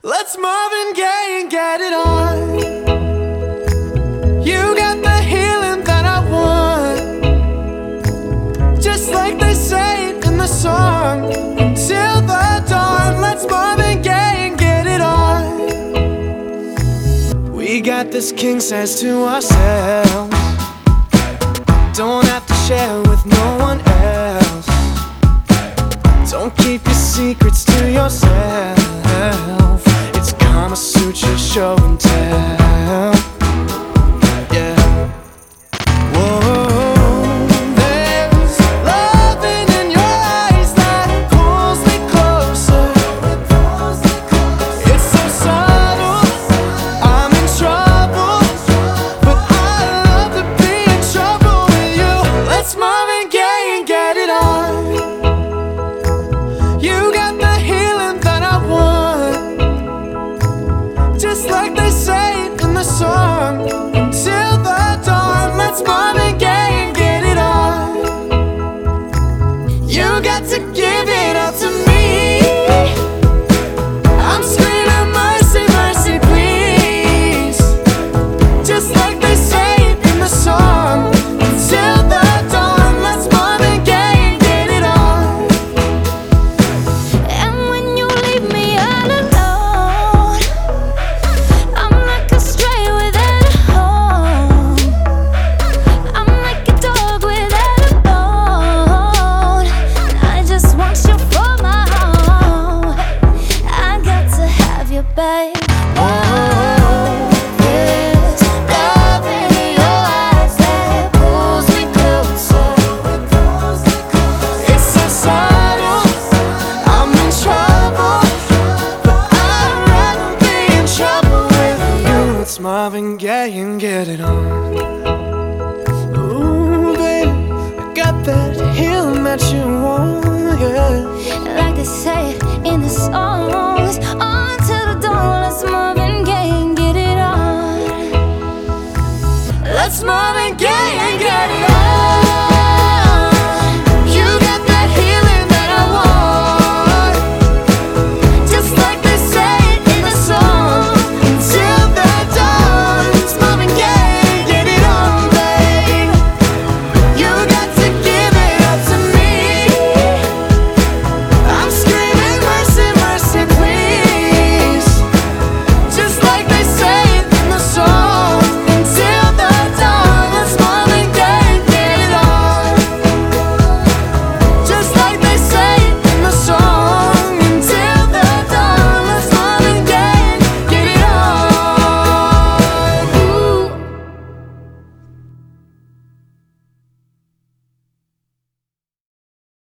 Let's Marvin Gaye and get it on. You got the healing that I want, just like they say it in the song. Until the dawn, let's Marvin Gaye and get it on. We got this king size to ourselves, don't have to share with no one else. Don't keep your secrets to yourself. It's Kama Sutra show and tell. Yeah. Whoa, there's loving in your eyes that pulls me closer. It's so subtle, I'm in trouble, but I love to be in trouble with you. Let's Marvin Gaye and get it on. You got the healing that I want, just like they say it in the song. Until the dawn, let's Marvin Gaye and get it on. You got to give it all to me. I'm screaming mercy, mercy, please, just like they say it in the song. Until the dawn, let's Marvin Gaye and get it on. And when you leave me all alone, I'm like a stray without a home. I'm like a dog without a bone. I just want you for my home. I got to have you, babe. There's love in your eyes that pulls me closer. It's so subtle, I'm in trouble, but I'd rather be in trouble with you. It's Marvin Gaye and get it on. Ooh, baby, I got that healing that you want, yeah. Like they say it in the song.